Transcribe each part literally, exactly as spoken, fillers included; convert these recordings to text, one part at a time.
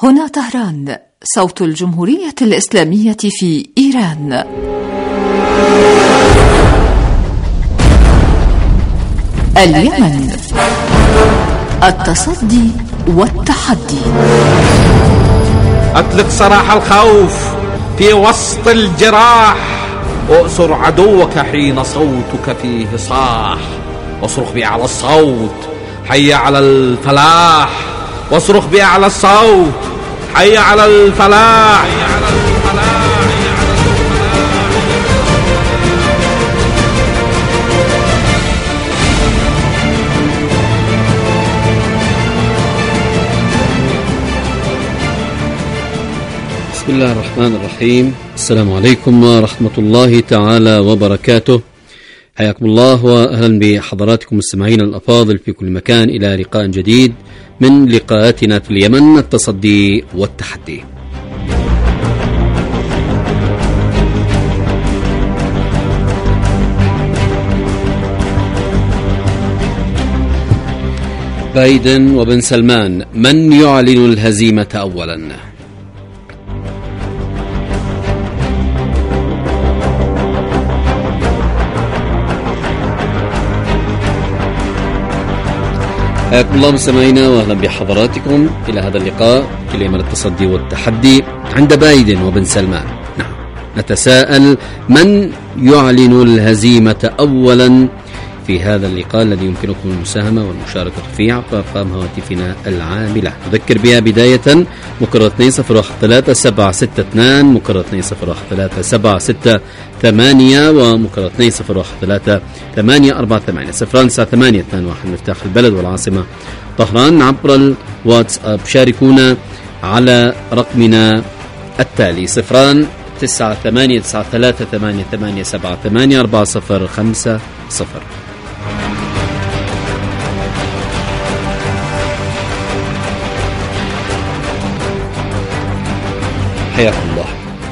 هنا طهران، صوت الجمهورية الإسلامية في إيران. اليمن، التصدي والتحدي. أطلق سراح الخوف في وسط الجراح، وأسر عدوك حين صوتك فيه صاح، واصرخ بأعلى الصوت حي على الفلاح، واصرخ بأعلى الصوت حي على الفلاح. بسم الله الرحمن الرحيم. السلام عليكم ورحمة الله تعالى وبركاته. حياكم الله وأهلا بحضراتكم المستمعين الأفاضل في كل مكان إلى لقاء جديد من لقاءاتنا في اليمن، التصدي والتحدي. بايدن وبن سلمان، من يعلن الهزيمة أولا؟ حياكم الله مستمعينا واهلا بحضراتكم الى هذا اللقاء في اليمن، التصدي والتحدي عند بايدن وبن سلمان. نعم، نتساءل من يعلن الهزيمة اولا في هذا اللقاء الذي يمكنكم المساهمة والمشاركة فيه عبر ارقام هواتفنا العاملة. نذكر بها بداية مكرر اثنين صفر واحد ثلاثة سبعة ستة اثنين، مكرر اثنين صفر واحد ثلاثة سبعة ستة ثمانية، ومكرر اثنين صفر واحد ثلاثة ثمانية أربعة ثمانية صفران تسعة ثمانية اثنان واحد مفتاح البلد والعاصمة طهران. عبر الواتساب شاركونا على رقمنا التالي صفران تسعة ثمانية تسعة ثلاثة ثمانية ثمانية سبعة ثمانية أربعة صفر خمسة صفر. حياكم الله.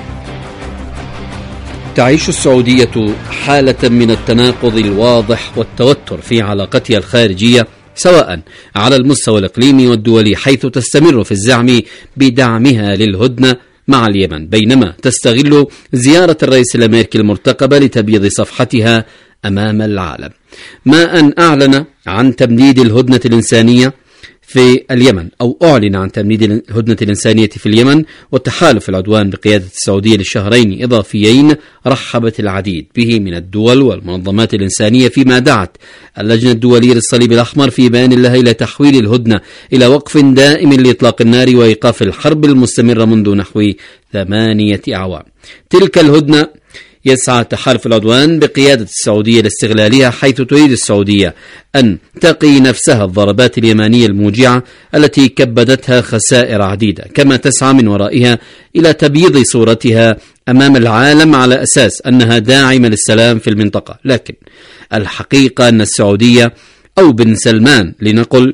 تعيش السعودية حالة من التناقض الواضح والتوتر في علاقتها الخارجية سواء على المستوى الإقليمي والدولي، حيث تستمر في الزعم بدعمها للهدنة مع اليمن، بينما تستغل زيارة الرئيس الأمريكي المرتقبة لتبييض صفحتها أمام العالم. ما أن أعلن عن تمديد الهدنة الإنسانية في اليمن أو أعلن عن تمديد الهدنة الإنسانية في اليمن والتحالف العدوان بقيادة السعودية لشهرين إضافيين، رحبت العديد به من الدول والمنظمات الإنسانية، فيما دعت اللجنة الدولية للصليب الأحمر في بيان لها إلى تحويل الهدنة إلى وقف دائم لإطلاق النار وإيقاف الحرب المستمرة منذ نحو ثمانية أعوام. تلك الهدنة يسعى تحالف العدوان بقيادة السعودية لاستغلالها، حيث تريد السعودية أن تقي نفسها الضربات اليمانية الموجعة التي كبدتها خسائر عديدة، كما تسعى من ورائها إلى تبييض صورتها أمام العالم على أساس أنها داعمة للسلام في المنطقة. لكن الحقيقة أن السعودية أو بن سلمان لنقل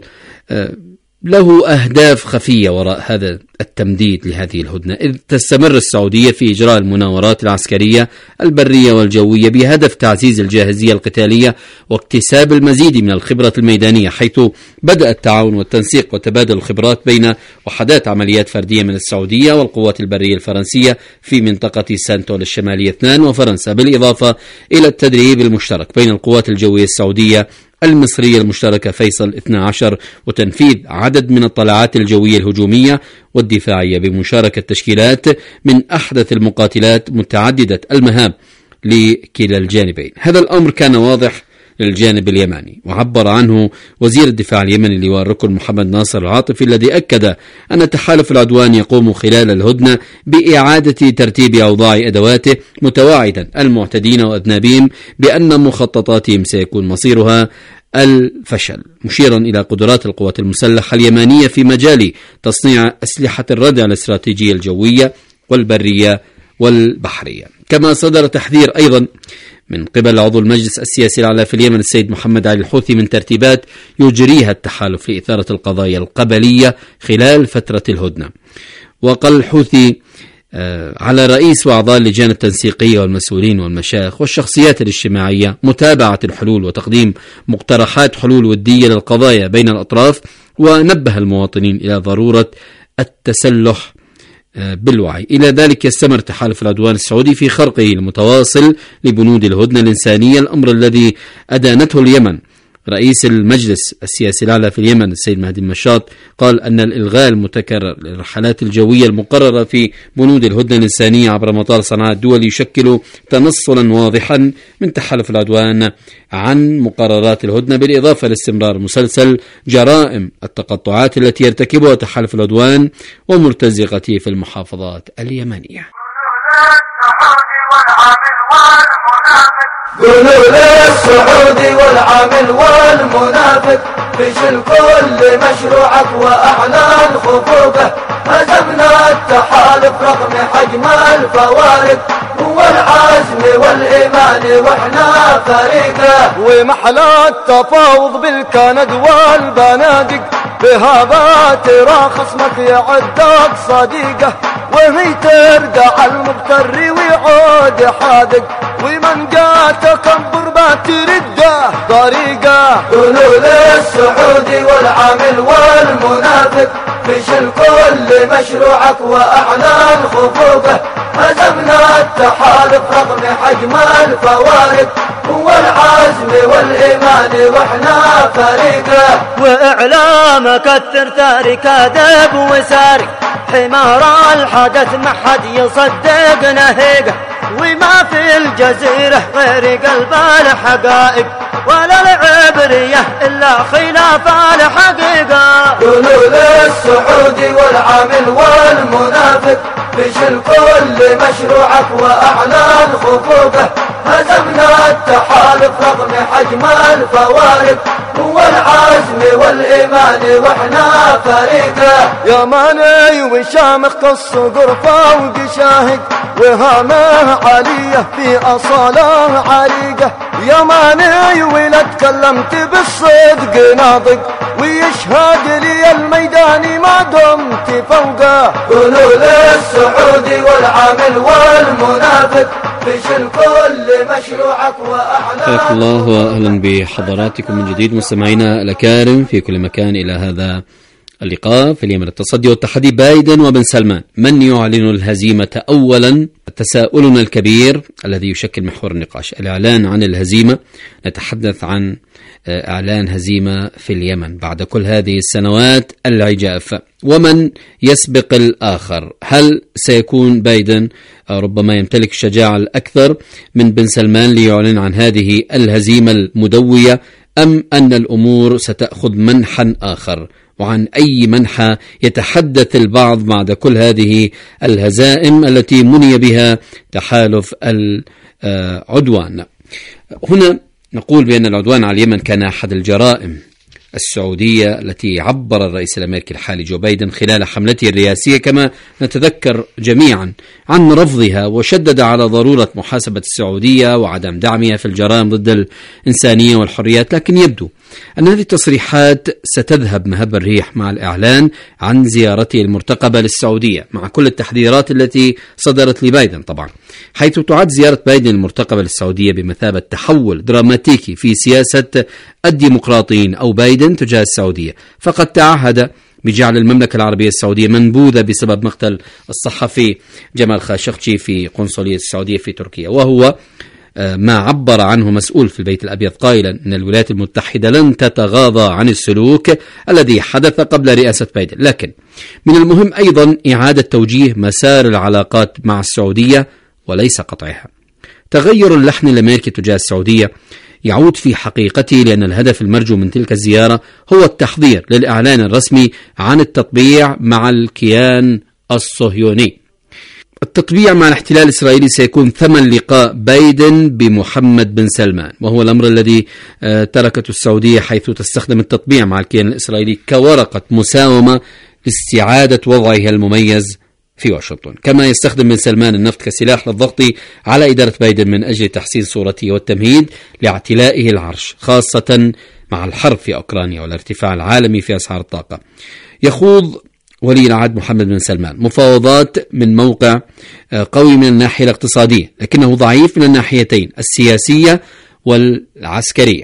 له أهداف خفية وراء هذا التمديد لهذه الهدنة، إذ تستمر السعودية في إجراء المناورات العسكرية البرية والجوية بهدف تعزيز الجاهزية القتالية واكتساب المزيد من الخبرة الميدانية، حيث بدأ التعاون والتنسيق وتبادل الخبرات بين وحدات عمليات فردية من السعودية والقوات البرية الفرنسية في منطقة سانتول الشمالية اثنان وفرنسا، بالإضافة إلى التدريب المشترك بين القوات الجوية السعودية المصرية المشتركة فيصل اثني عشر، وتنفيذ عدد من الطلعات الجوية الهجومية والدفاعية بمشاركة تشكيلات من أحدث المقاتلات متعددة المهام لكلا الجانبين. هذا الأمر كان واضح للجانب اليمني، وعبر عنه وزير الدفاع اليمني اللواء الركن محمد ناصر العاطفي، الذي أكد أن تحالف العدوان يقوم خلال الهدنة بإعادة ترتيب أوضاع أدواته، متواعدا المعتدين وأذنابهم بأن مخططاتهم سيكون مصيرها الفشل، مشيرا إلى قدرات القوات المسلحة اليمنية في مجال تصنيع أسلحة الردع الاستراتيجية الجوية والبرية والبحرية. كما صدر تحذير أيضا من قبل عضو المجلس السياسي الأعلى في اليمن السيد محمد علي الحوثي من ترتيبات يجريها التحالف لإثارة القضايا القبلية خلال فترة الهدنة. وقال الحوثي على رئيس وأعضاء اللجان التنسيقية والمسؤولين والمشايخ والشخصيات الاجتماعية متابعة الحلول وتقديم مقترحات حلول ودية للقضايا بين الأطراف، ونبه المواطنين إلى ضرورة التسلح بالوعي. إلى ذلك يستمر تحالف العدوان السعودي في خرقه المتواصل لبنود الهدنة الإنسانية، الأمر الذي أدانته اليمن. رئيس المجلس السياسي الأعلى في اليمن السيد مهدي المشاط قال أن الإلغاء المتكرر للرحلات الجوية المقررة في بنود الهدنة الإنسانية عبر مطار صنعاء الدولي يشكل تنصلا واضحا من تحالف العدوان عن مقررات الهدنة، بالإضافة لاستمرار مسلسل جرائم التقطعات التي يرتكبها تحالف العدوان ومرتزقته في المحافظات اليمنية. قولوا للسعودي والعامل والمنافق فشل كل مشروعك وأعلان خفوقه، هزمنا التحالف رغم حجم الفوارق والعزم والإيمان وإحنا فريقه، ومحلى التفاوض بالكند والبنادق بهذا ترى خصمك يعدك صديقه، وهي تردع المغتر ويعود حادق، ومن جاء تكبر بترده طريقه. قولوا للسعودي والعامل والمنافق فشل كل مشروعك وأعلان خفوقه، هزمنا التحالف رغم حجم الفوارق والعزم والإيمان وإحنا فريقه، وإعلام كثر تارك أدب وسارق، حمار الحدث ما حد يصدق نهيقه، وما في الجزيرة غير قلب الحقائق ولا العبرية إلا خلاف الحقيقة. قولوا للسعودي والعامل والمنافق فشل كل مشروعك وأعلان خفوقه، هزمنا التحالف رغم حجم الفوارق والعزم والإيمان وإحنا فريقه، يا ماني وشامخ قص غرفة وقشاهق، وهامه علية في أصاله عريقة، يا ماني ولا تكلمت بالصدق ناطق، ويشهد لي الميدان ما دمت فوقه. قولوا للسعودي والعامل والمنافق فشل كل مشروعك وأعلان. حياكم الله وأهلا بحضراتكم من جديد مستمعينا الأكارم في كل مكان إلى هذا اللقاء في اليمن. التصدي والتحدي بايدن وبن سلمان، من يعلن الهزيمة أولا؟ تساؤلنا الكبير الذي يشكل محور النقاش، الإعلان عن الهزيمة. نتحدث عن إعلان هزيمة في اليمن بعد كل هذه السنوات العجاف، ومن يسبق الآخر؟ هل سيكون بايدن ربما يمتلك الشجاعة الأكثر من بن سلمان ليعلن عن هذه الهزيمة المدوية، أم أن الأمور ستأخذ منحا آخر؟ وعن أي منحى يتحدث البعض بعد كل هذه الهزائم التي مني بها تحالف العدوان؟ هنا نقول بأن العدوان على اليمن كان أحد الجرائم السعودية التي عبر الرئيس الأمريكي الحالي جو بايدن خلال حملته الرئاسية كما نتذكر جميعا عن رفضها، وشدد على ضرورة محاسبة السعودية وعدم دعمها في الجرائم ضد الإنسانية والحريات. لكن يبدو أن هذه التصريحات ستذهب مهب الريح مع الإعلان عن زيارته المرتقبة للسعودية، مع كل التحذيرات التي صدرت لبايدن طبعا، حيث تعد زيارة بايدن المرتقبة للسعودية بمثابة تحول دراماتيكي في سياسة الديمقراطيين أو بايدن تجاه السعودية. فقد تعهد بجعل المملكة العربية السعودية منبوذة بسبب مقتل الصحفي جمال خاشقجي في قنصلية السعودية في تركيا، وهو ما عبر عنه مسؤول في البيت الأبيض قائلا أن الولايات المتحدة لن تتغاضى عن السلوك الذي حدث قبل رئاسة بايدن. لكن من المهم أيضا إعادة توجيه مسار العلاقات مع السعودية وليس قطعها. تغير اللحن الأمريكي تجاه السعودية يعود في حقيقته لأن الهدف المرجو من تلك الزيارة هو التحضير للإعلان الرسمي عن التطبيع مع الكيان الصهيوني. التطبيع مع الاحتلال الإسرائيلي سيكون ثمن لقاء بايدن بمحمد بن سلمان، وهو الأمر الذي تركته السعودية، حيث تستخدم التطبيع مع الكيان الإسرائيلي كورقة مساومة لاستعادة وضعها المميز في واشنطن. كما يستخدم بن سلمان النفط كسلاح للضغط على إدارة بايدن من أجل تحسين صورته والتمهيد لاعتلائه العرش، خاصة مع الحرب في أوكرانيا والارتفاع العالمي في أسعار الطاقة. يخوض ولي العهد محمد بن سلمان مفاوضات من موقع قوي من الناحية الاقتصادية، لكنه ضعيف من الناحيتين السياسية والعسكرية.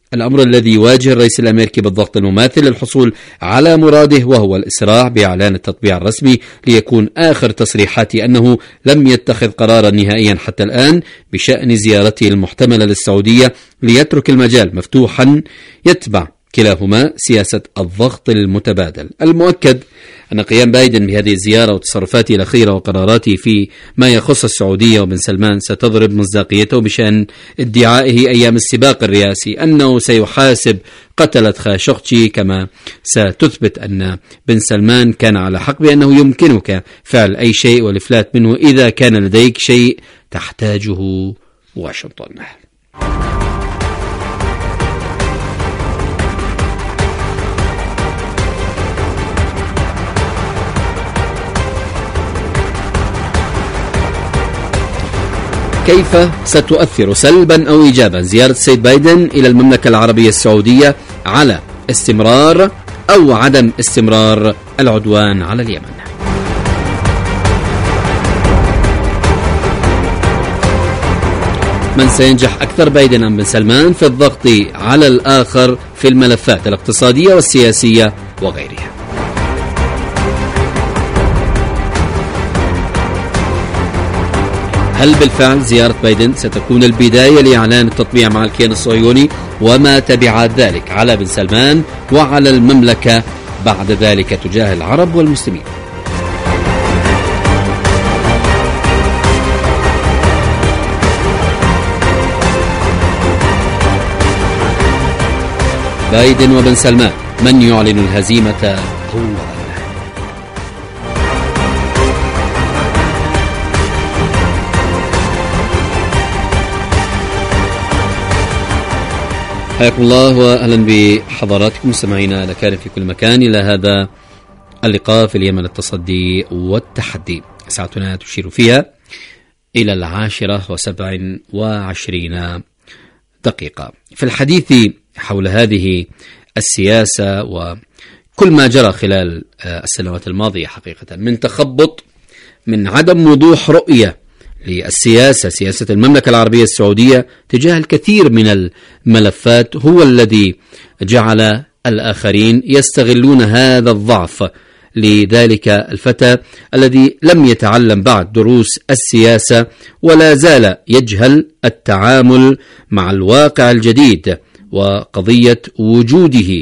الأمر الذي يواجه الرئيس الأمريكي بالضغط المماثل للحصول على مراده، وهو الإسراع بإعلان التطبيع الرسمي ليكون آخر تصريحاته أنه لم يتخذ قرارا نهائيا حتى الآن بشأن زيارته المحتملة للسعودية، ليترك المجال مفتوحا يتبع كلاهما سياسة الضغط المتبادل. المؤكد أن قيام بايدن بهذه الزيارة وتصرفاته الأخيرة وقراراته في ما يخص السعودية وبن سلمان ستضرب مصداقيته بشأن ادعائه أيام السباق الرئاسي أنه سيحاسب قتلة خاشقجي، كما ستثبت أن بن سلمان كان على حق بأنه يمكنك فعل أي شيء والإفلات منه إذا كان لديك شيء تحتاجه واشنطن. كيف ستؤثر سلبا أو إيجابا زيارة السيد بايدن إلى المملكة العربية السعودية على استمرار أو عدم استمرار العدوان على اليمن؟ من سينجح أكثر، بايدن أم بن سلمان في الضغط على الآخر في الملفات الاقتصادية والسياسية وغيرها؟ هل بالفعل زيارة بايدن ستكون البداية لإعلان التطبيع مع الكيان الصهيوني وما تبعات ذلك على بن سلمان وعلى المملكة بعد ذلك تجاه العرب والمسلمين؟ بايدن وبن سلمان، من يعلن الهزيمة أولا؟ حياكم الله وأهلا بحضراتكم مستمعينا الأكارم في كل مكان إلى هذا اللقاء في اليمن، التصدي والتحدي. ساعتنا تشير فيها إلى العاشرة وسبع وعشرين دقيقة في الحديث حول هذه السياسة وكل ما جرى خلال السنوات الماضية، حقيقة من تخبط، من عدم وضوح رؤية للسياسة، سياسة المملكة العربية السعودية تجاه الكثير من الملفات، هو الذي جعل الآخرين يستغلون هذا الضعف لذلك الفتى الذي لم يتعلم بعد دروس السياسة ولا زال يجهل التعامل مع الواقع الجديد وقضية وجوده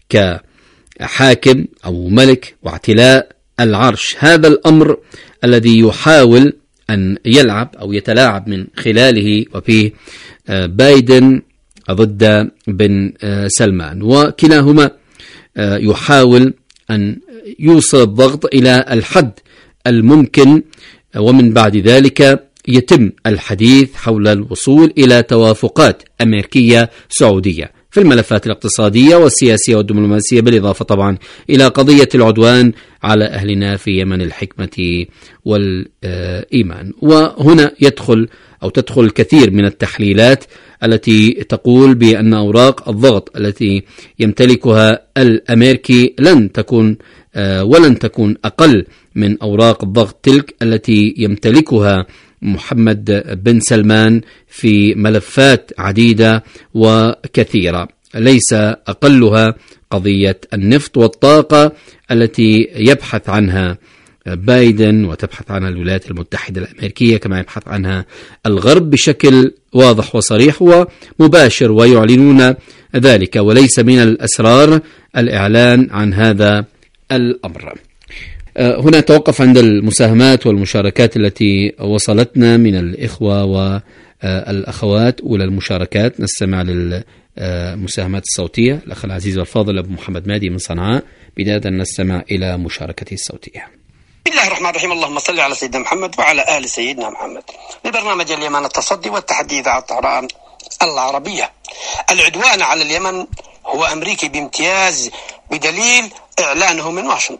كحاكم أو ملك واعتلاء العرش. هذا الأمر الذي يحاول أن يلعب أو يتلاعب من خلاله وفيه بايدن ضد بن سلمان، وكلاهما يحاول أن يوصل الضغط إلى الحد الممكن، ومن بعد ذلك يتم الحديث حول الوصول إلى توافقات أمريكية سعودية في الملفات الاقتصادية والسياسية والدبلوماسية، بالإضافة طبعا إلى قضية العدوان على أهلنا في يمن الحكمة والإيمان. وهنا يدخل أو تدخل الكثير من التحليلات التي تقول بأن أوراق الضغط التي يمتلكها الأمريكي لن تكون ولن تكون أقل من أوراق الضغط تلك التي يمتلكها محمد بن سلمان في ملفات عديدة وكثيرة، ليس أقلها قضية النفط والطاقة التي يبحث عنها بايدن وتبحث عنها الولايات المتحدة الأمريكية، كما يبحث عنها الغرب بشكل واضح وصريح ومباشر، ويعلنون ذلك، وليس من الأسرار الإعلان عن هذا الأمر. هنا توقف عند المساهمات والمشاركات التي وصلتنا من الإخوة والأخوات. أولى المشاركات نستمع للمساهمات الصوتية، الأخ العزيز والفاضل أبو محمد مادي من صنعاء. بداية نستمع إلى مشاركته الصوتية. بسم الله الرحمن الرحيم، اللهم صل على سيدنا محمد وعلى آل سيدنا محمد. لبرنامج اليمن التصدي والتحدي إذاعة طهران العربية. العدوان على اليمن هو أمريكي بامتياز بدليل إعلانه من واشنطن.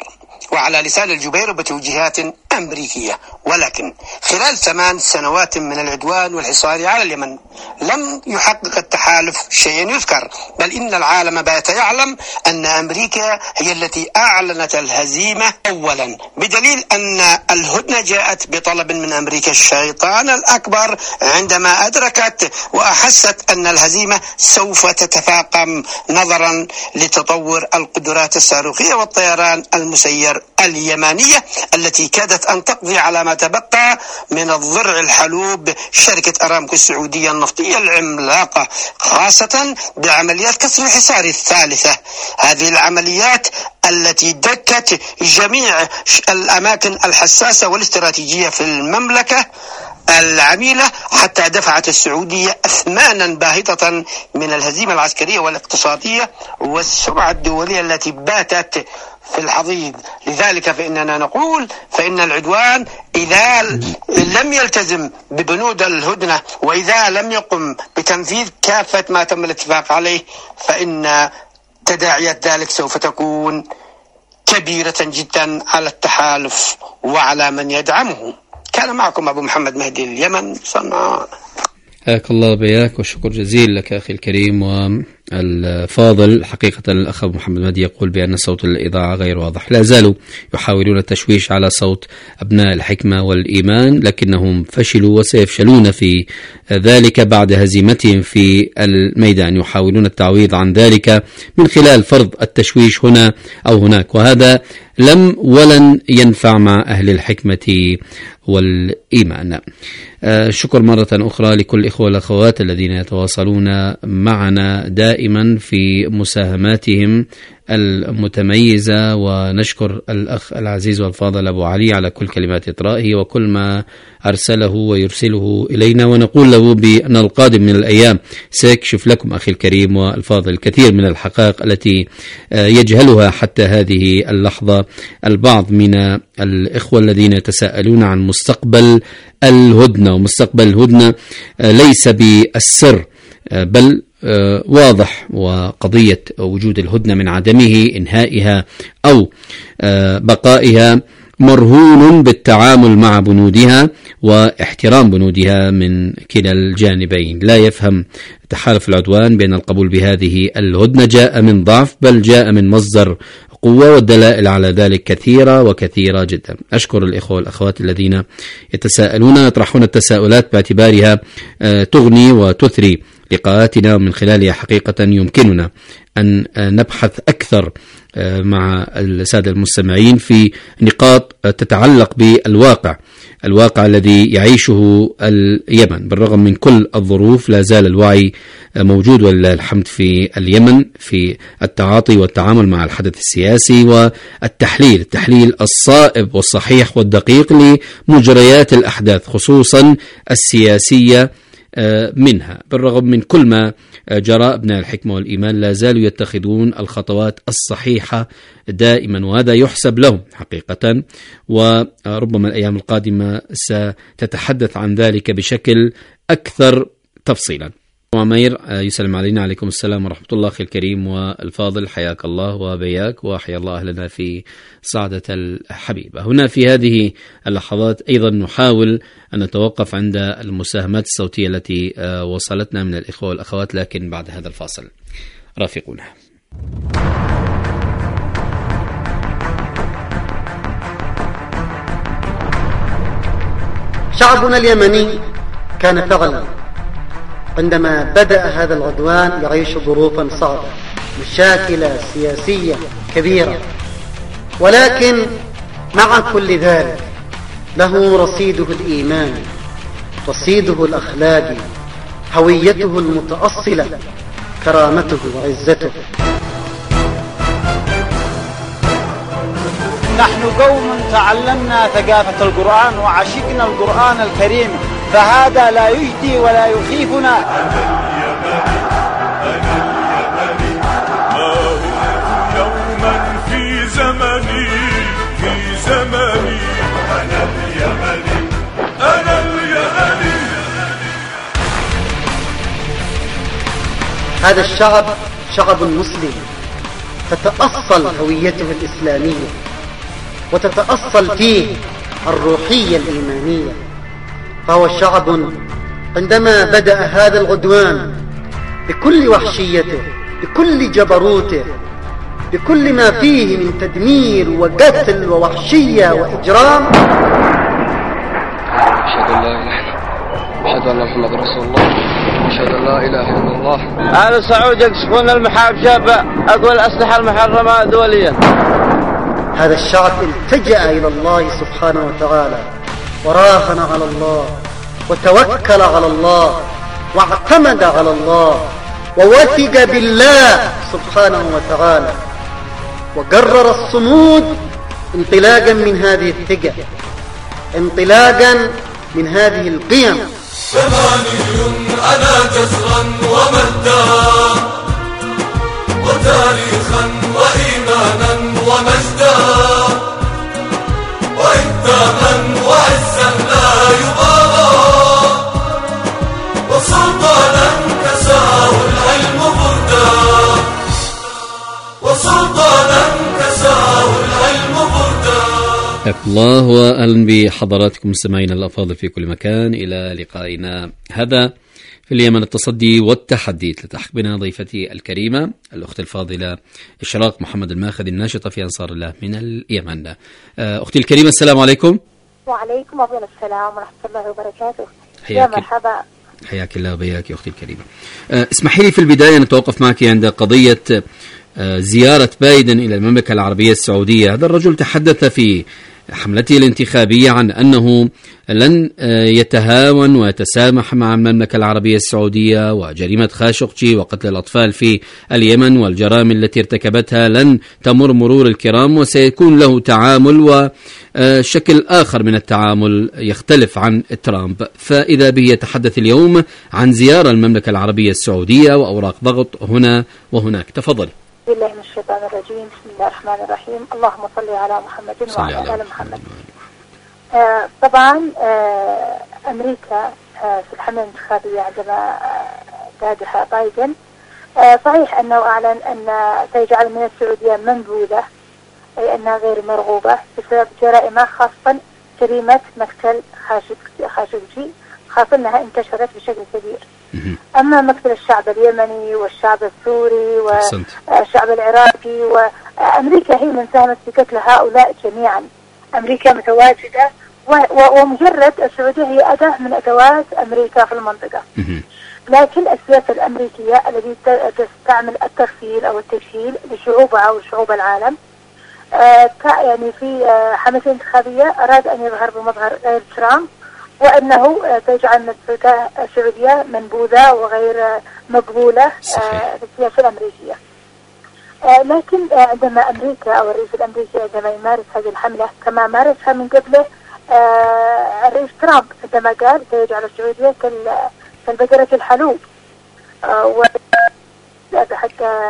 وعلى لسان الجبير بتوجيهات أمريكية. ولكن خلال ثمان سنوات من العدوان والحصار على اليمن لم يحقق التحالف شيئا يذكر، بل إن العالم بات يعلم أن أمريكا هي التي أعلنت الهزيمة أولا، بدليل أن الهدنة جاءت بطلب من أمريكا الشيطان الأكبر عندما أدركت وأحست أن الهزيمة سوف تتفاقم نظرا لتطور القدرات الصاروخية والطيران المسير اليمانية التي كادت أن تقضي على ما تبقى من الضرع الحلوب شركة أرامكو السعودية النفطية العملاقة، خاصة بعمليات كسر الحصار الثالثة. هذه العمليات التي دكت جميع الأماكن الحساسة والاستراتيجية في المملكة العميلة حتى دفعت السعودية أثمانا باهظة من الهزيمة العسكرية والاقتصادية والسمعة الدولية التي باتت في الحضيض. لذلك فإننا نقول فإن العدوان إذا لم يلتزم ببنود الهدنة وإذا لم يقم بتنفيذ كافة ما تم الاتفاق عليه فإن تداعيات ذلك سوف تكون كبيرة جدا على التحالف وعلى من يدعمه. كان معكم أبو محمد مهدي اليمن صنعاء. حياك الله بياك وشكر جزيل لك أخي الكريم والفاضل. حقيقة الأخ أبو محمد مهدي يقول بأن صوت الإذاعة غير واضح. لا زالوا يحاولون التشويش على صوت أبناء الحكمة والإيمان، لكنهم فشلوا وسيفشلون في ذلك بعد هزيمتهم في الميدان. يحاولون التعويض عن ذلك من خلال فرض التشويش هنا أو هناك، وهذا لم ولن ينفع مع أهل الحكمة والإيمان. آه شكر مرة أخرى لكل الإخوة والأخوات الذين يتواصلون معنا دائما في مساهماتهم المتميزة، ونشكر الأخ العزيز والفاضل أبو علي على كل كلمات إطرائه وكل ما أرسله ويرسله إلينا، ونقول له بأن القادم من الأيام سيكشف لكم أخي الكريم والفاضل الكثير من الحقائق التي يجهلها حتى هذه اللحظة البعض من الإخوة الذين يتساءلون عن مستقبل الهدنة. ومستقبل الهدنة ليس بالسر بل واضح، وقضية وجود الهدنة من عدمه إنهائها أو بقائها مرهون بالتعامل مع بنودها واحترام بنودها من كلا الجانبين. لا يفهم تحالف العدوان بأن القبول بهذه الهدنة جاء من ضعف، بل جاء من مصدر قوة، والدلائل على ذلك كثيرة وكثيرة جدا. أشكر الإخوة والأخوات الذين يتساءلون يطرحون التساؤلات باعتبارها تغني وتثري لقاءاتنا، ومن خلالها حقيقة يمكننا أن نبحث أكثر مع السادة المستمعين في نقاط تتعلق بالواقع الواقع الذي يعيشه اليمن. بالرغم من كل الظروف لا زال الوعي موجود ولله الحمد في اليمن في التعاطي والتعامل مع الحدث السياسي والتحليل التحليل الصائب والصحيح والدقيق لمجريات الأحداث خصوصا السياسية منها. بالرغم من كل ما جرى أبناء الحكمة والإيمان لا زالوا يتخذون الخطوات الصحيحة دائما، وهذا يحسب لهم حقيقة، وربما الأيام القادمة ستتحدث عن ذلك بشكل أكثر تفصيلا. عمير يسلم علينا. عليكم السلام ورحمة الله أخي الكريم والفاضل، حياك الله وبياك وحيا الله أهلنا في صعدة الحبيبة. هنا في هذه اللحظات أيضا نحاول أن نتوقف عند المساهمات الصوتية التي وصلتنا من الإخوة والأخوات، لكن بعد هذا الفاصل رافقونا. شعبنا اليمني كان فعلا عندما بدأ هذا العدوان يعيش ظروفا صعبة، مشاكل سياسية كبيرة، ولكن مع كل ذلك له رصيده الإيماني، رصيده الأخلاقي، هويته المتأصلة، كرامته وعزته. نحن قوم تعلمنا ثقافة القرآن وعشقنا القرآن الكريم، فهذا لا يجدي ولا يخيفنا. يوما في زمني في زمني أنا اليمني أنا اليمني. هذا الشعب شعب مسلم، تتأصل هويته الإسلامية، وتتأصل فيه الروحية الإيمانية. فهو شعب عندما بدأ هذا العدوان بكل وحشيته، بكل جبروته، بكل ما فيه من تدمير وقتل ووحشية وإجرام، أشهد أن لا إله إلا الله، أشهد أن محمد رسول الله، أشهد أن لا إله إلا الله. أهل سعود يكشفون المحابشة بأقوى الأسلحة المحرمة دوليا. هذا الشعب التجأ إلى الله سبحانه وتعالى، وراهن على الله، وتوكل على الله، واعتمد على الله، ووثق بالله سبحانه وتعالى، وقرر الصمود انطلاقا من هذه الثقة، انطلاقا من هذه القيم. ثماني أنا جسرا ومجدا وتاريخا وإيمانا ومجدا وإنتاما وعزا لا يبالى وسلطانا كساه العلم بردا وسلطانا كساه العلم بردا. حياكم الله وأهلا بحضراتكم مستمعينا الأفاضل في كل مكان إلى لقائنا هذا في اليمن التصدي والتحدي. تلتحق بنا ضيفتي الكريمة الأخت الفاضلة إشراق محمد الماخذ الناشطة في أنصار الله من اليمن. أختي الكريمة السلام عليكم. وعليكم السلام ورحمة الله وبركاته. يا مرحبا. حياك الله وبياك يا أختي الكريمة. اسمحي لي في البداية نتوقف معك عند قضية زيارة بايدن إلى المملكة العربية السعودية. هذا الرجل تحدث في حملته الانتخابية عن أنه لن يتهاون ويتسامح مع المملكة العربية السعودية، وجريمة خاشقجي وقتل الأطفال في اليمن والجرائم التي ارتكبتها لن تمر مرور الكرام، وسيكون له تعامل وشكل آخر من التعامل يختلف عن ترامب. فإذا به يتحدث اليوم عن زيارة المملكة العربية السعودية وأوراق ضغط هنا وهناك. تفضل. بسم الله من الشيطان الرجيم. بسم الله الرحمن الرحيم. اللهم صل على محمد وعلى آل محمد. آه طبعا آه أمريكا آه في الحملة الانتخابية عندما قادها بايدن آه صحيح أنه أعلن أن سيجعل من السعودية منبوذة، أي أنها غير مرغوبة بسبب جرائمها، خاصة جريمة مقتل خاشقجي، خاصة أنها انتشرت بشكل كبير. أما مقتل الشعب اليمني والشعب السوري والشعب العراقي، وأمريكا هي من ساهمت في قتل هؤلاء جميعا. أمريكا متواجدة، ومجرد السعودية هي أداة من أدوات أمريكا في المنطقة. لكن السياسة الأمريكية التي تستعمل التغفيل أو التجهيل لشعوبها وشعوب العالم، يعني في حملة انتخابية أراد أن يظهر بمظهر غير ترامب، وأنه سيجعل السعودية منبوذة وغير مقبولة في السياسة الأمريكية. لكن عندما أمريكا أو الرئيس الأمريكي عندما يمارس هذه الحملة كما مارسها من قبله الرئيس ترامب عندما قال سيجعل السعودية كالبقرة الحلوب، وهذا حتى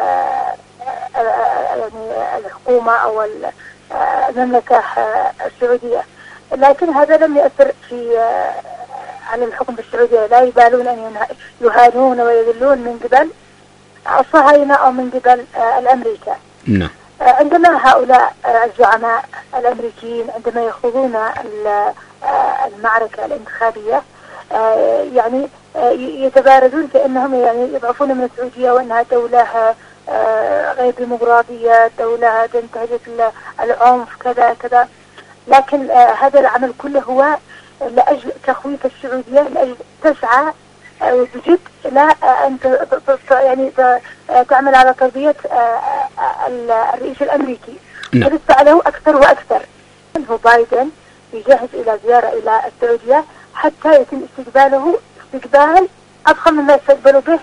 يعني الحكومة أو المملكة السعودية. لكن هذا لم يؤثر في على الحكم في السعودية، لا يبالون أن يهانون ويذلون من قبل الصهاينة أو من قبل الأمريكا. نعم. عندما هؤلاء الزعماء الأمريكيين عندما يخوضون المعركة الانتخابية يعني يتبارزون كأنهم يعني يضعفون من السعودية وأنها دولة غير ديمقراطية، دولة تنتهج العنف كذا كذا. لكن هذا العمل كله هو لأجل تخويف السعودية، لأجل تسعى بجد لا أن يعني تعمل على تربية الرئيس الأمريكي. وذلك فعله أكثر وأكثر. هو بايدن يجهز إلى زيارة إلى السعودية حتى يتم استقباله استقبال أضخم مما استقبلوا به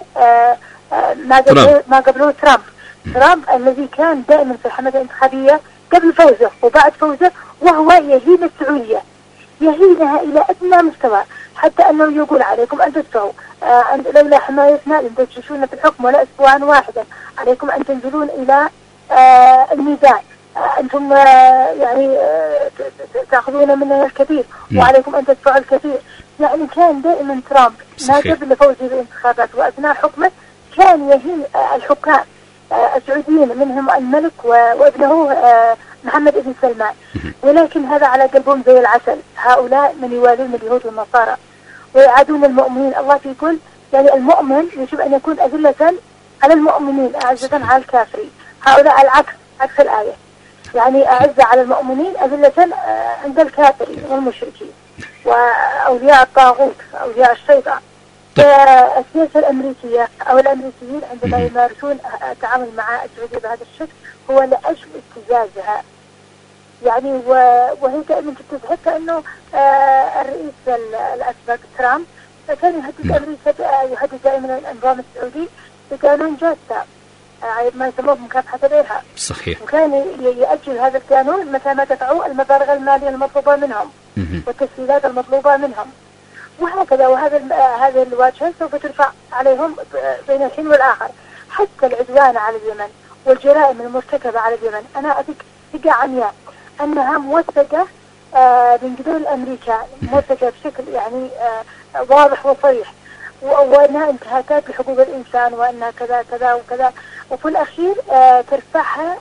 ما قبله ترامب. ترامب الذي كان دائما في الحملة الانتخابية قبل فوزه وبعد فوزه وهو يهين السعودية، يهينها إلى أدنى مستوى، حتى أنه يقول عليكم أن تدفعوا آه لولا حمايتنا لن تجلسون في الحكم ولا أسبوعا واحدا، عليكم أن تنزلون إلى آه الميدان، آه أنتم آه يعني آه تأخذون مننا الكثير وعليكم أن تدفعوا الكثير. يعني كان دائما ترامب ما قبل فوزه بالانتخابات وأثناء حكمه كان يهين آه الحكام آه السعوديين، منهم الملك وابنه آه محمد بن سلمان، ولكن هذا على قلبهم زي العسل. هؤلاء من يوالون اليهود والنصارى ويعادون المؤمنين. الله يقول يعني المؤمن يجب أن يكون أذلة على المؤمنين أعزة على الكافرين. هؤلاء العكس، عكس الآية، يعني أعزة على المؤمنين أذلة عند الكافرين والمشركين وأولياء الطاغوت أولياء الشيطان. السياسة الأمريكية أو الأمريكيين عندما يمارسون التعامل مع السعودية بهذا الشكل هو لأجل ابتزازها، يعني وهي دائما تتذكر كأنه الرئيس الأسبق ترامب كان يهدد أمريكا، يهدد دائما النظام السعودي بقانون جاسة ما يسموه مكافحة الإرهاب. صحيح. وكان يأجل هذا القانون متى ما دفعوا المبالغ المالية المطلوبة منهم والتسهيلات المطلوبة منهم، وهكذا. وهذا هذه الواجهة سوف ترفع عليهم بين الحين والآخر. حتى العدوان على اليمن والجرائم المرتكبة على اليمن أنا أثق ثقة عمياء أنها موثقة من قبل أمريكا، موثقة بشكل يعني واضح وصريح، وأنها انتهاكات لحقوق الإنسان وأنها كذا كذا وكذا، وفي الأخير ترفعها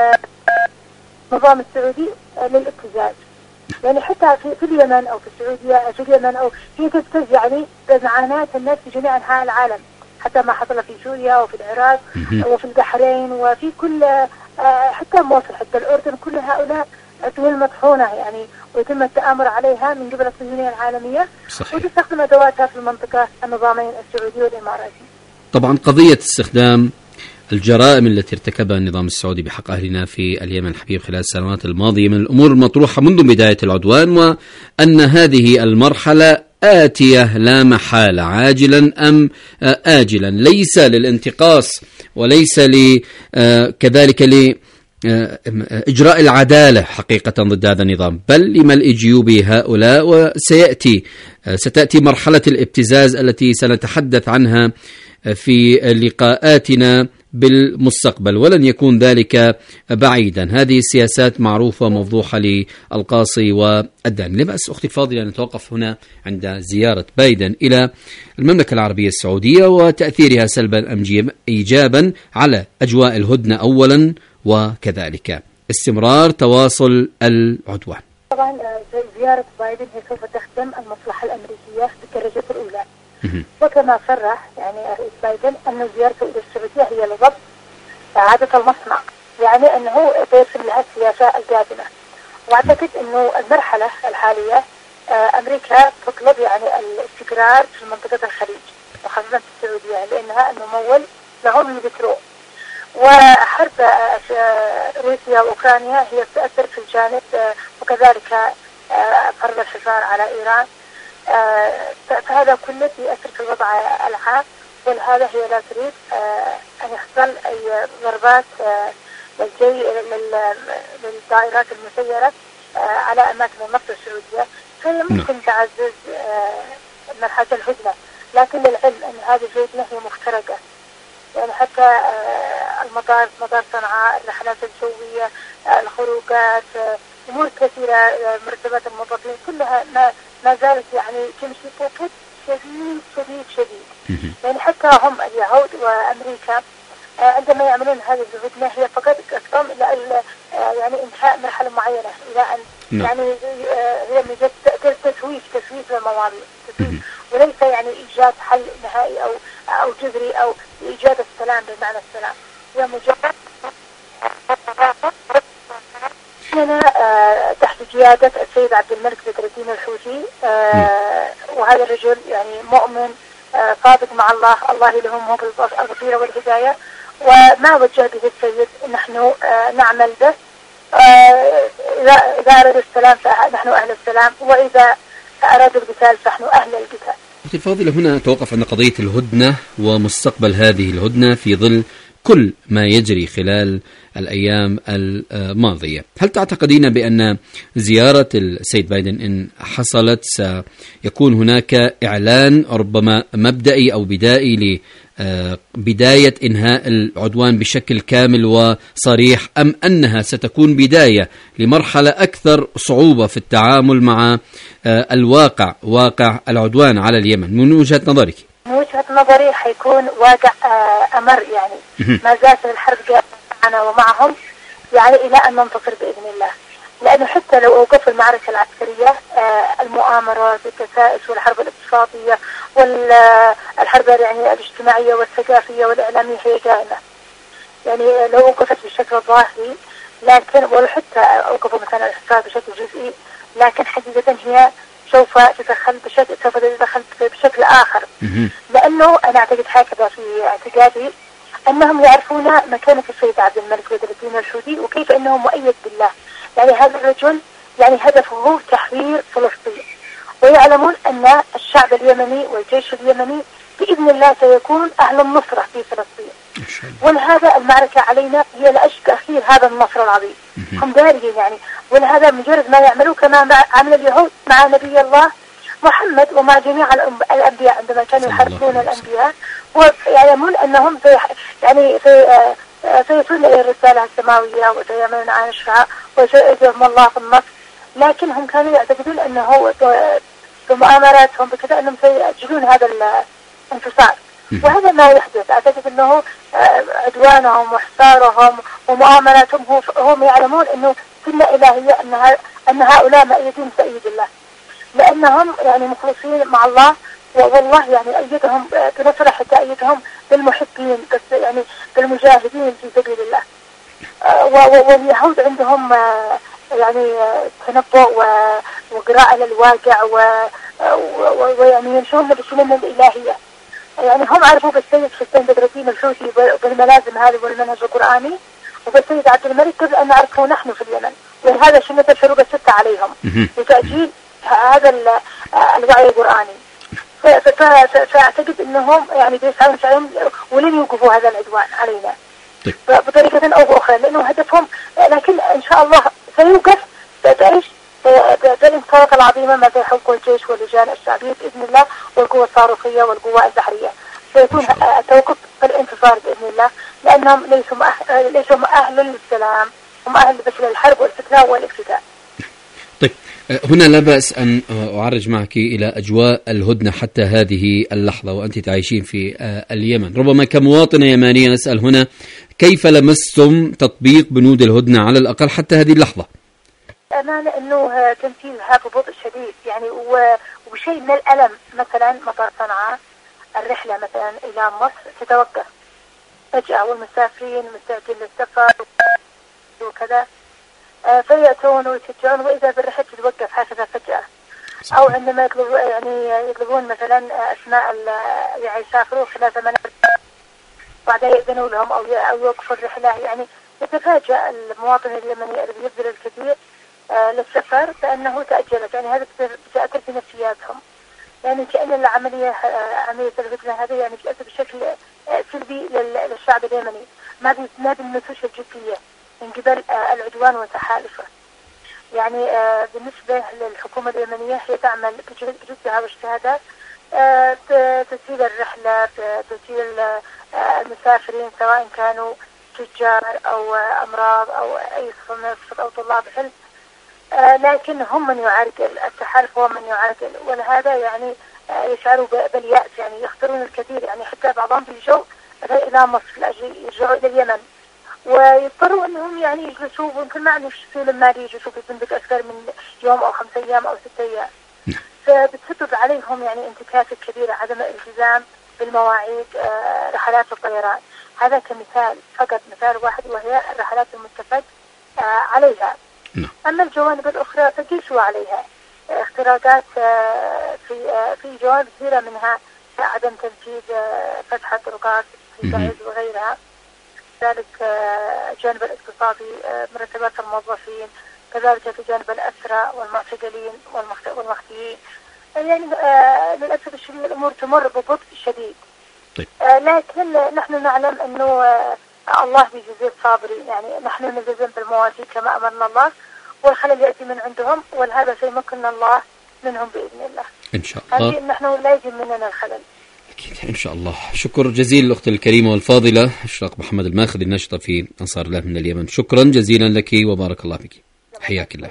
النظام السعودي للابتزاز. يعني حتى في, في اليمن أو في السعودية في اليمن أو هي تبتز يعني بمعاناة الناس في جميع أنحاء العالم، حتى ما حصل في سوريا وفي العراق وفي البحرين وفي كل حتى مصر حتى الأردن، كل هؤلاء دول مطحونة يعني ويتم التآمر عليها من قبل الصهيونية العالمية. صحيح. وتستخدم أدواتها في المنطقة النظامين السعودي والإماراتي. طبعا قضية استخدام الجرائم التي ارتكبها النظام السعودي بحق أهلنا في اليمن الحبيب خلال السنوات الماضية من الأمور المطروحة منذ بداية العدوان، وأن هذه المرحلة آتية لا محالة عاجلا أم آجلا، ليس للانتقاص وليس كذلك لإجراء العدالة حقيقة ضد هذا النظام، بل لملء جيوب هؤلاء. وسيأتي ستأتي مرحلة الابتزاز التي سنتحدث عنها في لقاءاتنا بالمستقبل، ولن يكون ذلك بعيدا. هذه السياسات معروفة موضوحة للقاصي والداني. لا بأس أختي الفاضلة أن نتوقف هنا عند زيارة بايدن إلى المملكة العربية السعودية وتأثيرها سلبا أم إيجابا على أجواء الهدنة أولا، وكذلك استمرار تواصل العدوان. طبعا زيارة بايدن هي سوف تخدم المصلحة الأمريكية بالدرجة الأولى، وكما صرح يعني الرئيس بايدن أن زيارته إلى السعودية هي لضبط إعادة المصنع، يعني أنه سيرسم لها السياسة القادمة. وأعتقد أنه المرحلة الحالية أمريكا تطلب يعني الاستقرار في منطقة الخليج وخاصة في السعودية، لأنها الممول لهم البترول، وحرب روسيا وأوكرانيا هي تأثر في الجانب، وكذلك فرض الحصار على إيران، فهذا كله يؤثر في الوضع العام. ولهذا هي لا تريد أن يحصل أي ضربات للجي للطائرات المسيرة على أماكن النفط السعودية، فهي ممكن تعزز مرحلة الهدنة. لكن للعلم أن هذه الهدنة هي مفترقة، يعني حتى المطار مطار صنعاء، الرحلات الجوية، الخروجات، أمور كثيرة، مرتبات الموظفين، كلها ما ما زالت يعني تمشي ببطء شديد شديد شديد. يعني حتى هم اليهود وأمريكا عندما يعملون هذه الهدنة هي فقط قصدهم إلى يعني انتهاء مرحلة معينة، إلى أن يعني هي مجرد تسويف تسويف للمواضيع، وليس يعني إيجاد حل نهائي أو أو جذري أو إيجاد السلام بمعنى السلام. هي مجرد هنا تحت قيادة السيد عبد الملك بدر الدين الحوثي، وهذا الرجل يعني مؤمن صادق مع الله، الله لهم البصيرة والهداية، وما وجه به السيد نحن نعمل به. إذا أرادوا السلام فنحن أهل السلام، وإذا أرادوا القتال فنحن أهل القتال. أختي الفاضلة، هنا نتوقف عند قضية الهدنة ومستقبل هذه الهدنة في ظل كل ما يجري خلال الأيام الماضية. هل تعتقدين بأن زيارة السيد بايدن إن حصلت سيكون هناك إعلان ربما مبدئي أو بدائي لبداية إنهاء العدوان بشكل كامل وصريح، أم أنها ستكون بداية لمرحلة أكثر صعوبة في التعامل مع الواقع، واقع العدوان على اليمن من وجهة نظرك؟ من وجهة نظري حيكون واقع أمر، يعني ما زالت الحرب معنا ومعهم، يعني إلى أن ننتصر بإذن الله. لأنه حتى لو أوقفوا المعركة العسكرية المؤامرات والتسائس والحرب الاقتصادية والحرب يعني الاجتماعية والثقافية والإعلامية هي دائمة، يعني لو أوقفت بشكل ظاهري، لكن ولو حتى أوقفوا مثلا الحصار بشكل جزئي، لكن حقيقة هي سوف تدخل بشكل سوف تدخل بشكل آخر. لأنه أنا أعتقد هكذا في اعتقادي، أنهم يعرفون مكانة السيد عبد الملك بدر الدين الحوثي وكيف أنه مؤيد بالله. يعني هذا الرجل يعني هدفه تحرير فلسطين، ويعلمون أن الشعب اليمني والجيش اليمني بإذن الله سيكون أهل النصرة في فلسطين. ولهذا المعركة علينا هي لأجل تأخير هذا النصر العظيم. هم دارين يعني، ولهذا مجرد ما يعملوا كما عمل اليهود مع نبي الله محمد ومع جميع الأنبياء عندما كانوا يحاربون الأنبياء، ويعلمون أنهم يعني سيصلون إلى الرسالة السماوية وسيعملون عن الشعاع وسيؤذيهم الله في النصر. لكنهم كانوا يعتقدون أنه بمؤامراتهم بكذا أنهم سيجلون هذا الانتصار، وهذا ما يحدث. أعتقد أنه عدوانهم وحصارهم ومؤامراتهم هم يعلمون أنه سنة إلهية، أن أن هؤلاء مؤيدين بأيد الله، لأنهم يعني مخلصين مع الله، والله يعني أيدهم بنصرة حتى أيدهم بالمحبين بس يعني بالمجاهدين في سبيل الله. واليهود عندهم يعني تنبؤ وقراءة للواقع ويعني يمشون بالسنن الإلهية. يعني هم عرفوا بالسيد حسين بدر الدين الحوثي بالملازم هذه والمنهج القرآني، وبالسيد عبد الملك قبل أن نعرفه نحن في اليمن، ولهذا سنة الحروب الستة عليهم لتأجيل هذا الوعي القرآني. فأعتقد أنهم يعني بيسعون سعيهم ولن يوقفوا هذا العدوان علينا بطريقة أو بأخرى، لأنه هدفهم، لكن إن شاء الله سيوقف تعيش بالانتصارات العظيمة ما سيحققه الجيش واللجان الشعبية بإذن الله والقوة الصاروخية والقوة البحرية. سيكون التوقف بالانتصار بإذن الله، لأنهم ليسوا أهل ليسوا أهل للسلام، هم أهل بس للحرب والفتنة والاقتتال. طيب، هنا لا بأس أن أعرج معك إلى أجواء الهدنة حتى هذه اللحظة وأنت تعيشين في اليمن. ربما كمواطنة يمانية نسأل هنا، كيف لمستم تطبيق بنود الهدنة على الأقل حتى هذه اللحظة؟ أمانة أنه تنفيذها ببطء شديد يعني، وشيء من الألم. مثلا مطار صنعاء الرحلة مثلا إلى مصر تتوقف فجأة، والمسافرين مستعدين للسفر وكذا فيأتون ويتجهون، وإذا بالرحلة تتوقف هكذا فجأة. أو عندما يطلبوا يعني يطلبون مثلا أسماء اللي يسافروا خلال ثمانية بعدين يأذنوا لهم أو أو يوقفوا الرحلة. يعني يتفاجأ المواطن اليمني الذي يبذل الكثير آه للسفر بأنه تأجلت. يعني هذا بتأثر في نفسياتهم، يعني كأن العملية آه عملية الهدنة هذه يعني بتأثر بشكل آه سلبي للشعب اليمني، ما ما بالنتوش الجدية من قبل آه العدوان وتحالفه. يعني آه بالنسبة للحكومة اليمنية هي تعمل بجدها واجتهادها آه تسهيل الرحلة، تسهيل آه المسافرين سواء كانوا تجار أو أمراض أو أي صفة أو طلاب علم. آه لكن هم من يعرقل، التحالف هو من يعرقل، ولهذا يعني آه يشعروا باليأس، يعني يختارون الكثير. يعني حتى بعضهم بيجوا إلى مصر لأجل يرجعوا إلى اليمن، ويضطروا أنهم يعني يجلسوا ويمكن ما عندهم سبيل المالي يجلسوا في الفندق أكثر من يوم أو خمسة أيام أو ستة أيام. فبتسبب عليهم يعني انتكاسة كبيرة، عدم الالتزام بالمواعيد آه رحلات الطيران. هذا كمثال فقط، مثال واحد، وهي الرحلات المتفق آه عليها. أما الجوانب الأخرى فقيسوا عليها اختراقات آه في آه في جوانب كثيرة، منها عدم تنفيذ آه فتح الطرقات في تعز وغيرها. ذلك آه الجانب الاقتصادي، آه مرتبات الموظفين، كذلك في جانب الأسرى والمعتقلين والمخفيين. يعني آه للأسف الشديد الأمور تمر ببطء شديد. طيب. آه لكن نحن نعلم أنه آه الله بيجزي الصابرين، يعني نحن نلتزم بالمواثيق كما أمرنا الله، والخلل يأتي من عندهم، ولهذا سيمكن الله منهم بإذن الله إن شاء الله. هذه نحن لا يجب مننا الخلل أكيد إن شاء الله. شكر جزيل الأخت الكريمة والفاضلة إشراق محمد الماخذ الناشطة في أنصار الله من اليمن. شكرا جزيلا لك وبارك الله بك. حياك الله.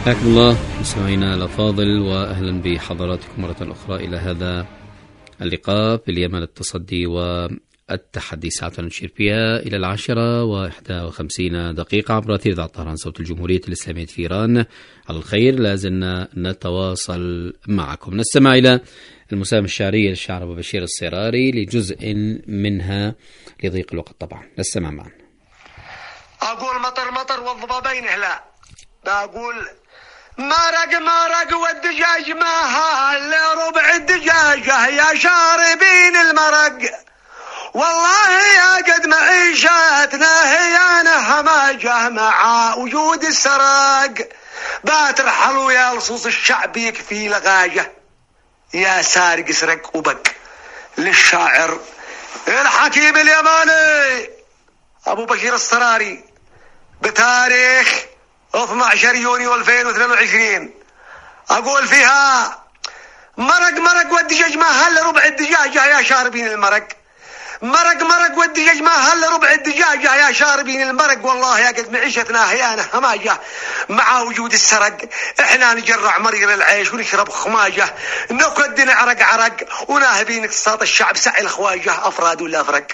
حياكم الله مستمعينا الأفاضل، وأهلا بحضراتكم مرة أخرى إلى هذا اللقاء في اليمن التصدي والتحدي. ساعة نشير فيها إلى العاشرة وإحدى وخمسين دقيقة عبر أثير إذاعة طهران صوت الجمهورية الإسلامية في إيران. على الخير، لازلنا نتواصل معكم. نستمع إلى المساهمة الشعرية للشاعر أبو بشير الصراري لجزء منها لضيق الوقت طبعا. نستمع معا. أقول مطر مطر والضبابين هلا، بقول مرق مرق والدجاج ما هال ربع الدجاجة يا شاربين المرق، والله يا قد معيشتنا هي أنا هماجة مع وجود السراق، باترحل ويا لصوص الشعب يكفي لغاجة، يا سارق سرق وبق للشاعر الحكيم اليماني أبو بشير الصراري بتاريخ اثني عشر يونيو ألفين واثنين وعشرين. أقول فيها مرق مرق والدجاج ما هل ربع الدجاجة يا شاربين المرق، مرق مرق والدجاج ما هل ربع الدجاجة يا شاربين المرق، والله يا قد معيشتنا هيانة هماجة مع وجود السرق، احنا نجرع مرير العيش ونشرب خماجة، نكد نعرق عرق وناهبين اقتصاد الشعب سعي الخواجة أفراد ولا أفرق،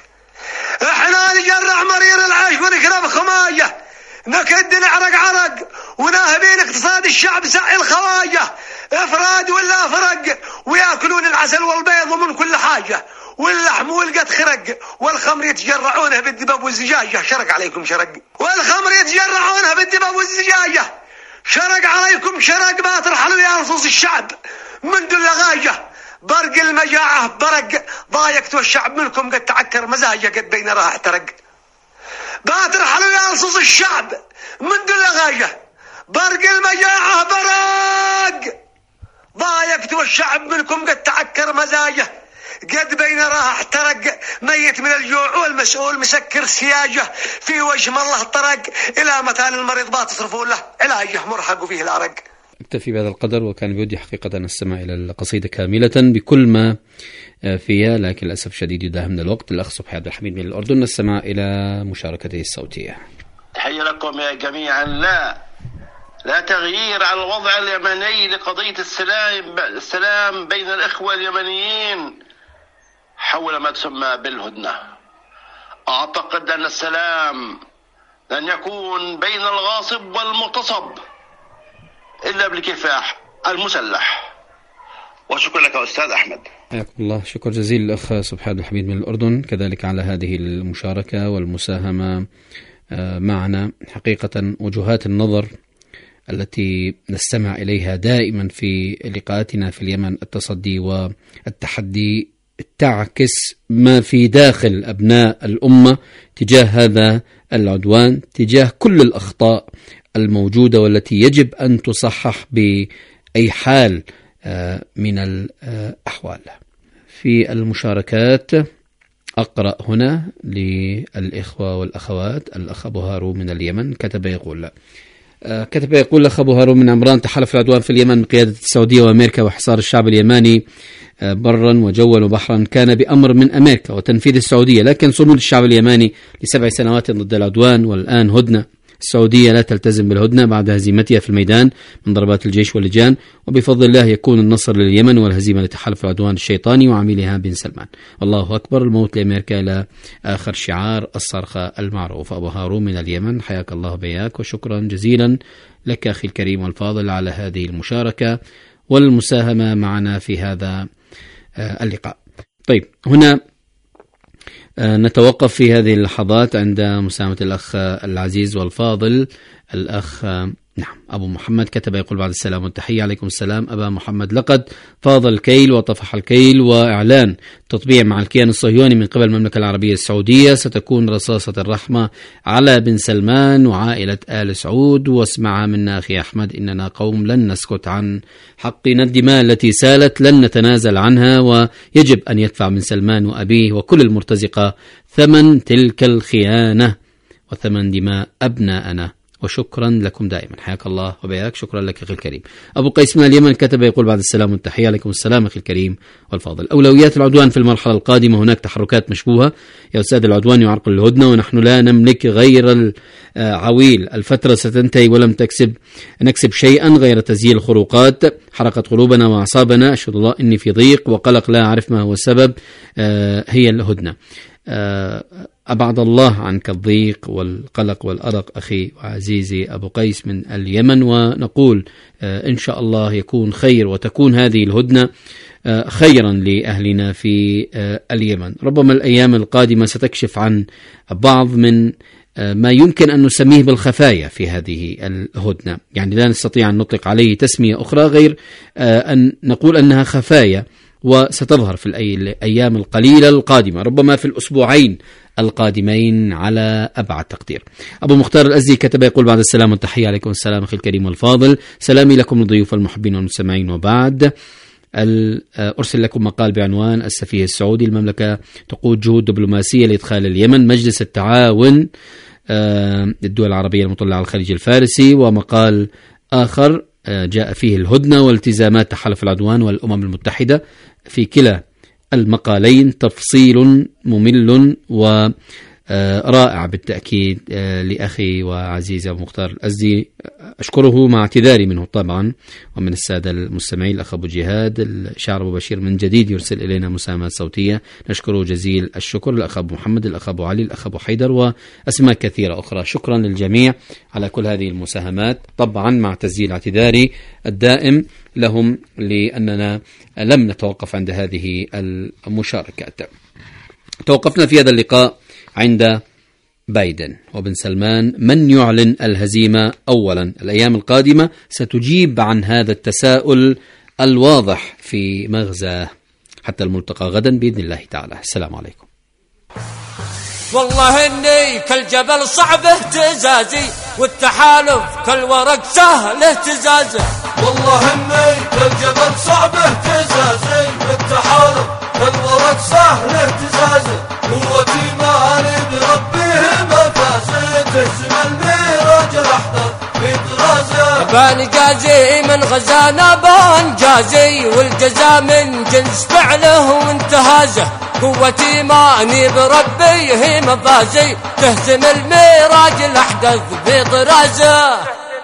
احنا نجرع مرير العيش ونشرب خماجة، نكد نعرق عرق وناهبين اقتصاد الشعب سعي الخواجة افراد ولا فرق، وياكلون العسل والبيض ومن كل حاجة، واللحم والقد خرق، والخمر يتجرعونه بالدباب والزجاجة شرق عليكم شرق، والخمر يتجرعونه بالدباب والزجاجة شرق عليكم شرق، ما ترحلوا يا لصوص الشعب من دل غاجة، برق المجاعة برق ضايقتوا الشعب منكم قد تعكر مزاجه قد بين راح احترق، باترحلوا يا لصوص الشعب من دل غاجة، برق المجاعة برق ضايقتوا الشعب منكم قد تعكر مزاجه قد بين راح احترق، ميت من الجوع والمسؤول مسكر سياجه في وجه ما الله طرق، إلى متى المريض ما تصرفون له علاجه مرهق وفيه العرق. اكتفي بهذا القدر، وكان بودي حقيقة أن استمع إلى القصيدة كاملة بكل ما فيها، لكن للأسف شديد يداهمنا الوقت. الأخ صبحي عبد الحميد من الأردن، نستمع إلى مشاركته الصوتية. تحية لكم يا جميعا. لا لا تغيير على الوضع اليمني لقضية السلام السلام بين الإخوة اليمنيين حول ما تسمى بالهدنة. أعتقد أن السلام لن يكون بين الغاصب والمغتصب إلا بالكفاح المسلح. وشكرا لك أستاذ أحمد. حياكم الله، شكر جزيل الأخ صبحي عبد الحميد من الأردن كذلك على هذه المشاركة والمساهمة معنا. حقيقة وجهات النظر التي نستمع إليها دائما في لقاءاتنا في اليمن التصدي والتحدي تعكس ما في داخل أبناء الأمة تجاه هذا العدوان، تجاه كل الأخطاء الموجودة والتي يجب أن تصحح بأي حال من الأحوال. في المشاركات أقرأ هنا للإخوة والأخوات. الأخ أبو هارون من اليمن كتب يقول كتب يقول الأخ أبو هارون من عمران: تحالف العدوان في اليمن بقيادة السعودية وأمريكا وحصار الشعب اليماني برا وجوا وبحرا كان بأمر من أمريكا وتنفيذ السعودية، لكن صمود الشعب اليماني لسبع سنوات ضد العدوان، والآن هدنة. السعودية لا تلتزم بالهدنة بعد هزيمتها في الميدان من ضربات الجيش واللجان، وبفضل الله يكون النصر لليمن والهزيمة لتحالف العدوان الشيطاني وعميلها بن سلمان. والله أكبر، الموت لأمريكا إلى آخر شعار الصرخة المعروف. أبو هارون من اليمن، حياك الله بياك، وشكرا جزيلا لك أخي الكريم والفاضل على هذه المشاركة والمساهمة معنا في هذا اللقاء. طيب، هنا نتوقف في هذه اللحظات عند مساهمة الأخ العزيز والفاضل الأخ نعم أبو محمد. كتب يقول: بعد السلام والتحية. عليكم السلام أبا محمد. لقد فاض الكيل وطفح الكيل، وإعلان تطبيع مع الكيان الصهيوني من قبل المملكة العربية السعودية ستكون رصاصة الرحمة على بن سلمان وعائلة آل سعود. واسمعها منا أخي أحمد، إننا قوم لن نسكت عن حقنا، الدماء التي سالت لن نتنازل عنها، ويجب أن يدفع بن سلمان وأبيه وكل المرتزقة ثمن تلك الخيانة وثمن دماء أبنائنا. وشكرا لكم دائما. حياك الله وبياك. شكرا لك أخي الكريم. أبو قيس من اليمن كتب يقول بعد السلام والتحية. عليكم السلام أخي الكريم والفاضل. أولويات العدوان في المرحلة القادمة، هناك تحركات مشبوهة يا أستاذ. العدوان يعرقل الهدنة ونحن لا نملك غير العويل. الفترة ستنتهي ولم تكسب نكسب شيئا غير تسجيل الخروقات. حرقت قلوبنا وأعصابنا. أشهد الله إني في ضيق وقلق لا أعرف ما هو السبب. هي الهدنة. أبعد الله عنك الضيق والقلق والأرق أخي وعزيزي أبو قيس من اليمن، ونقول إن شاء الله يكون خير وتكون هذه الهدنة خيرا لأهلنا في اليمن. ربما الأيام القادمة ستكشف عن بعض من ما يمكن أن نسميه بالخفايا في هذه الهدنة، يعني لا نستطيع أن نطلق عليه تسمية أخرى غير أن نقول أنها خفايا، وستظهر في الأيام القليلة القادمة، ربما في الأسبوعين القادمين على أبعد تقدير. أبو مختار الأزدي كتب يقول بعد السلام والتحية. عليكم السلام أخي الكريم والفاضل. سلامي لكم الضيوف المحبين والمستمعين، وبعد أرسل لكم مقال بعنوان السفيه السعودي: المملكة تقود جهود دبلوماسية لإدخال اليمن مجلس التعاون الدول العربية المطلة على الخليج الفارسي. ومقال آخر جاء فيه الهدنة والتزامات تحالف العدوان والأمم المتحدة. في كلا المقالين تفصيل ممل ورائع بالتأكيد لأخي وعزيزي أبو مختار الأزدي، أشكره مع اعتذاري منه طبعا ومن السادة المستمعين. الأخ أبو جهاد الشاعر أبو بشير من جديد يرسل إلينا مساهمات صوتية، نشكره جزيل الشكر. الأخ أبو محمد، الأخ أبو علي، الأخ أبو حيدر، وأسماء كثيرة أخرى. شكرا للجميع على كل هذه المساهمات، طبعا مع تسجيل اعتذاري الدائم لهم لأننا لم نتوقف عند هذه المشاركات. توقفنا في هذا اللقاء عند بايدن وبن سلمان. من يعلن الهزيمة أولا؟ الأيام القادمة ستجيب عن هذا التساؤل الواضح في مغزاه. حتى الملتقى غدا بإذن الله تعالى. السلام عليكم. والله إني كالجبل صعب اهتزازي والتحالف كالورق سهل اهتزازه. والله إني كالجبل صعب اهتزازي والتحالف كالورق سهل اهتزازه. قوتي مالي بربيه مفازي تهزم الميراج الأحداث في طرازه. بان جازي من غزانا بان جازي والجزا من جنس فعله وانتهازه. قوتي ماني بربي هي مفازي تهزم الميراج الأحدث في طرازه.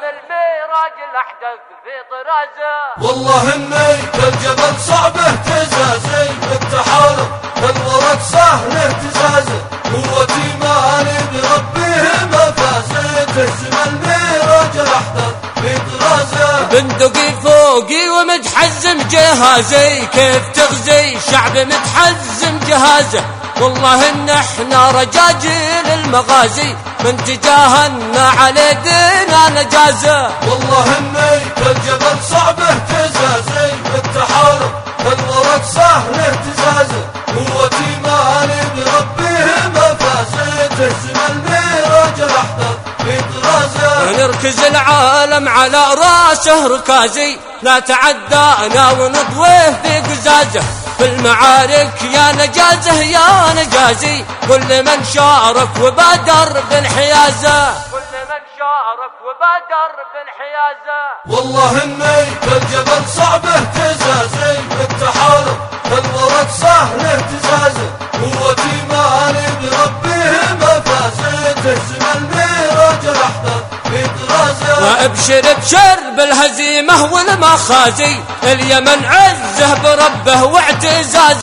والله إني كالجبل صعب اهتزازي والتحالف كالورق سهل اهتزازه. قوتي مالي بربيه مفازي تهزم الميراج الأحدث في طرازه. بندقي فوقي ومتحزم جهازي كيف تغزي شعب متحزم جهازه. والله إن احنا رجاجيل المغازي من تجاهنا على دينا نجازه. والله إني كالجبل صعب اهتزازي والتحالف كالورق سهل اهتزازه. قوتي مالي بربيه مفازي تهزم الميراج الأحدث في طرازه. نركز العالم على راسه ركازي لا تعدانا ونضويه في قزازه. في المعارك يا نجازه يا نجازي كل من شارك وبادر بانحيازه. كل من شارك وبادر بانحيازه. والله إني كالجبل صعب اهتزازي والتحالف كالورق سهل اهتزازه. قوتي مالي بربيه مفازي تهزم الميراج الأحدث في طرازه. ابشر ابشر بالهزيمة والمخازي اليمن عزه بربه واعتزازه.